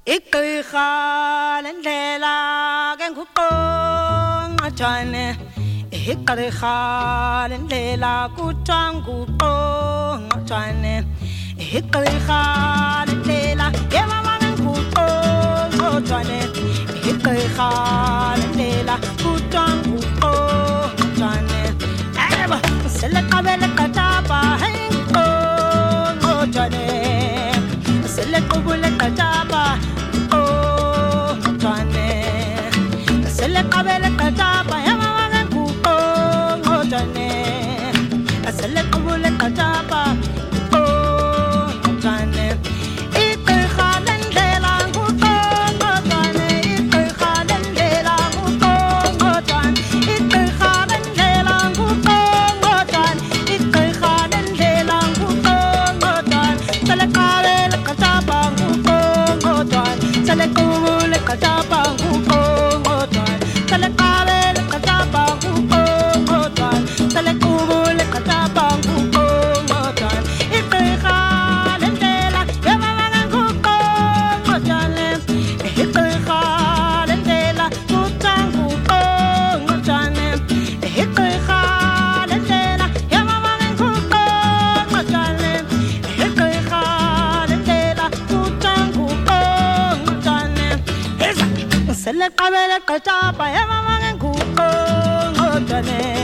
igqirha lendlela ke nguqongqojane igqirha lendlela kuthiwa nguqongqojane igqirha lendlela yemama ke nguqongqojane igqirha lendlela kuthiwa nguqongqojane eba seleqabele qatapa nguqongqojane selequbule qatapa nguqongqojane seleqabele qatapa yemama ke nguqongqojane selequbule qatapa nguqongqojane igqirha lendlela nguqongqojane igqirha lendlela nguqongqojane igqirha lendlela nguqongqojane igqirha lendlela nguqongqojane seleqabele qatapa nguqongqojane selequbule qatapa nguqongqojane seleqabele qatapa nguqongqojane selequbule qatapa nguqongqojane igqirha lendlela yemama ke nguqongqojane igqirha lendlela kuthiwa nguqongqojane igqirha lendlela yemama ke nguqongqojane igqirha lendlela kuthiwa nguqongqojane seleqabele qatapa yemama ke nguqongqojane